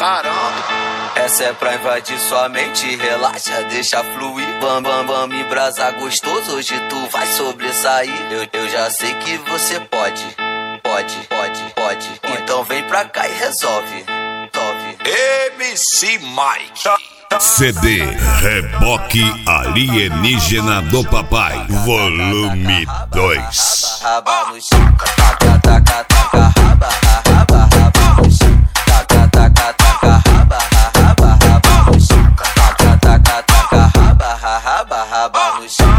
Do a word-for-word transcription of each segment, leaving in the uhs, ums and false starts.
Caramba. Essa é pra invadir sua mente, relaxa, deixa fluir. Bam, bam, bam, me brasa gostoso, hoje tu vai sobressair. Eu, eu já sei que você pode, pode, pode, pode. Então vem pra cá e resolve, resolve. M C Mike. C D Reboque Alienígena do Papai, volume dois. Raba no chão, taca, taca, taca, raba, raba, raba no chão. Taca, taca, taca, raba, raba, raba no chão. Taca, taca, taca, raba, raba, raba no chão.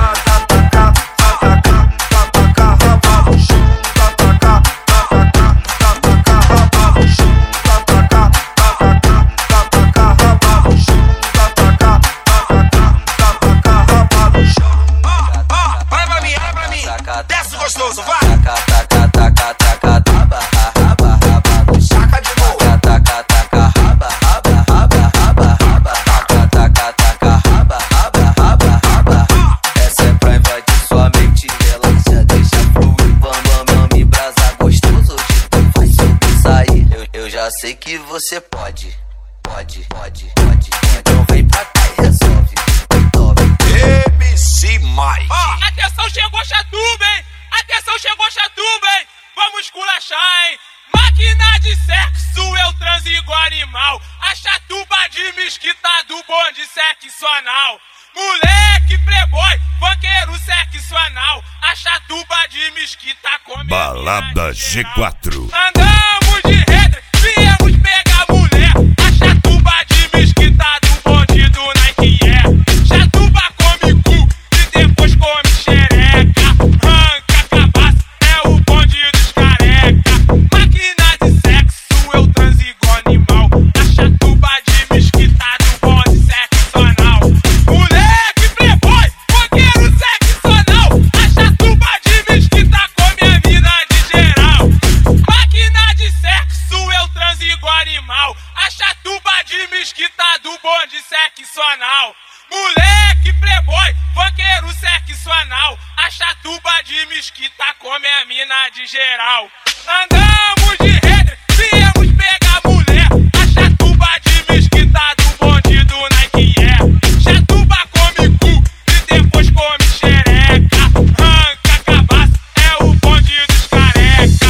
Desce gostoso, vai! Taca, taca, taca, taca, raba, raba, raba no chão. Taca de novo! Taca, taca, taca, raba, raba, raba, raba, raba. Taca, taca, taca, raba, raba, raba, raba. Essa é pra invadir sua mente, relaxa, deixa fluir. Bam, bam, bam, me brasa gostoso, hoje tu vai sobressair. Eu, eu já sei que você pode, pode, pode, pode. Então vem pra cá e resolve, resolve. M C Mike. Oh, atenção, chegou Chatuba, hein? Atenção, chegou Chatuba, hein? Vamos esculachar, hein? Máquina de sexo, eu transo igual animal. A Chatuba de mesquita do bonde sexual. Moleque playboy, funkeiro sexual. A Chatuba de mesquita come Balada G quatro. Andamos de rede, viemos pegar mulher. A Chatuba de mesquita do bonde do Nike Air. Chatuba come cu e depois come xereca. Ranca cabaço, é o bonde dos careca. Máquina de sexo, eu transo igual animal. A Chatuba de mesquita do bonde sexual. Moleque playboy, funkeiro sexual. A Chatuba de mesquita come a mina de geral. Máquina de sexo, eu transo igual animal. A Chatuba de mesquita do bonde sexual. Moleque playboy, funkeiro sexual. A Chatuba de mesquita come a mina de geral. Andamos de rede, viemos pegar mulher. A Chatuba de mesquita do bonde do Nike Air. Chatuba come cu e depois come xereca. Ranca cabaço, é o bonde dos careca.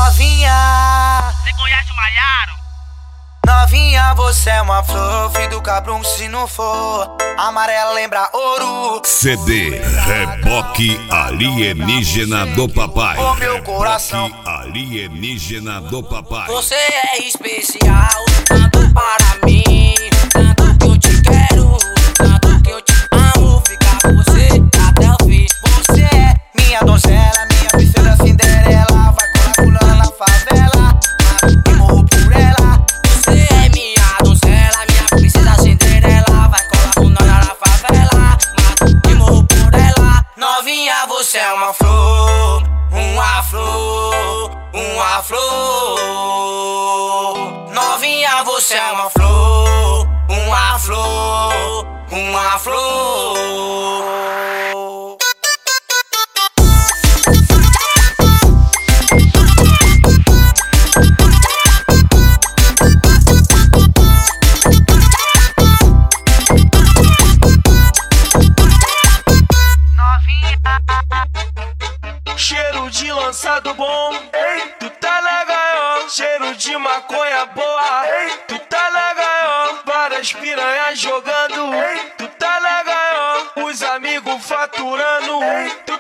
Novinha, Você conhece o Maiaro? novinha, você é uma flor, filho do cabrum se não for. Amarela lembra ouro. C D Reboque Alienígena do Papai. Ô, meu coração. Reboque Alienígena do Papai. Você é especial, tanto para mim, tanto que eu te quero, tanto que eu te amo. Ficar com você até o fim. Você é minha donzela, minha princesa Cinderela. Vai colar na favela, e morro por ela. Você é minha donzela, minha princesa Cinderela. Vai colar na favela, e morro por ela. Novinha, você é uma flor, uma flor, uma flor. Novinha, você é uma flor, uma flor, uma flor. Cheiro de lançado bom, ei, tu tá na gaiola. Cheiro de maconha boa, ei, tu tá na gaiola. Várias piranhas jogando, ei, tu tá na gaiola. Os amigos faturando, ei, tu